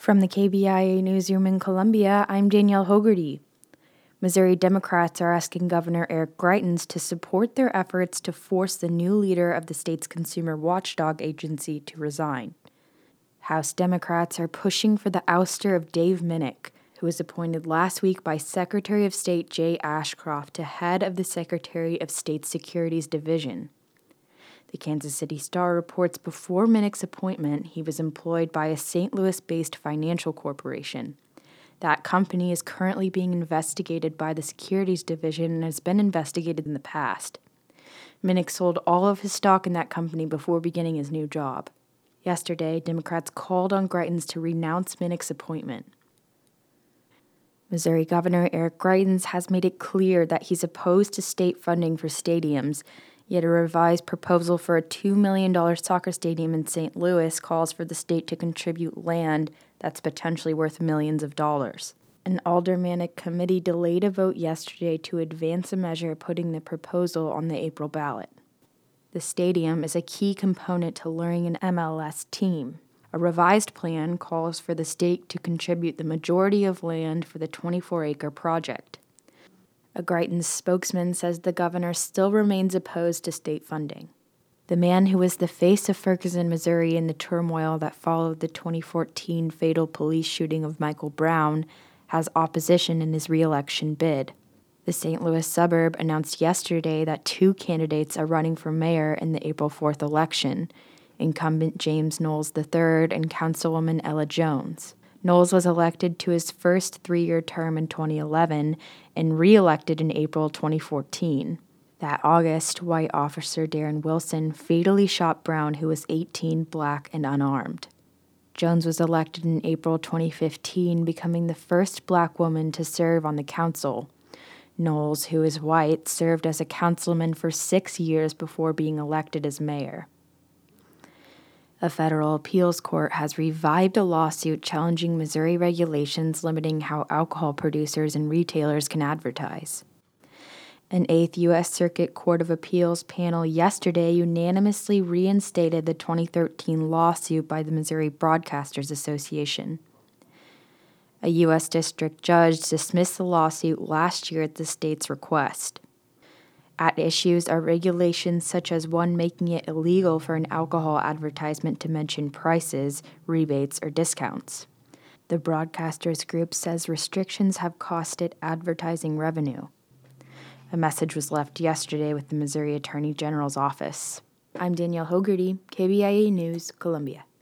From the KBIA newsroom in Columbia, I'm Danielle Hogarty. Missouri Democrats are asking Governor Eric Greitens to support their efforts to force the new leader of the state's consumer watchdog agency to resign. House Democrats are pushing for the ouster of Dave Minnick, who was appointed last week by Secretary of State Jay Ashcroft to head of the Secretary of State Securities Division. The Kansas City Star reports before Minnick's appointment, he was employed by a St. Louis-based financial corporation. That company is currently being investigated by the Securities Division and has been investigated in the past. Minnick sold all of his stock in that company before beginning his new job. Yesterday, Democrats called on Greitens to renounce Minnick's appointment. Missouri Governor Eric Greitens has made it clear that he's opposed to state funding for stadiums, yet a revised proposal for a $2 million soccer stadium in St. Louis calls for the state to contribute land that's potentially worth millions of dollars. An aldermanic committee delayed a vote yesterday to advance a measure putting the proposal on the April ballot. The stadium is a key component to luring an MLS team. A revised plan calls for the state to contribute the majority of land for the 24-acre project. A Greitens spokesman says the governor still remains opposed to state funding. The man who was the face of Ferguson, Missouri in the turmoil that followed the 2014 fatal police shooting of Michael Brown has opposition in his re-election bid. The St. Louis suburb announced yesterday that two candidates are running for mayor in the April 4th election, incumbent James Knowles III and Councilwoman Ella Jones. Knowles was elected to his first three-year term in 2011 and re-elected in April 2014. That August, white officer Darren Wilson fatally shot Brown, who was 18, black, and unarmed. Jones was elected in April 2015, becoming the first black woman to serve on the council. Knowles, who is white, served as a councilman for 6 years before being elected as mayor. A federal appeals court has revived a lawsuit challenging Missouri regulations limiting how alcohol producers and retailers can advertise. An 8th U.S. Circuit Court of Appeals panel yesterday unanimously reinstated the 2013 lawsuit by the Missouri Broadcasters Association. A U.S. district judge dismissed the lawsuit last year at the state's request. At issues are regulations such as one making it illegal for an alcohol advertisement to mention prices, rebates, or discounts. The Broadcasters Group says restrictions have cost it advertising revenue. A message was left yesterday with the Missouri Attorney General's office. I'm Danielle Hogarty, KBIA News, Columbia.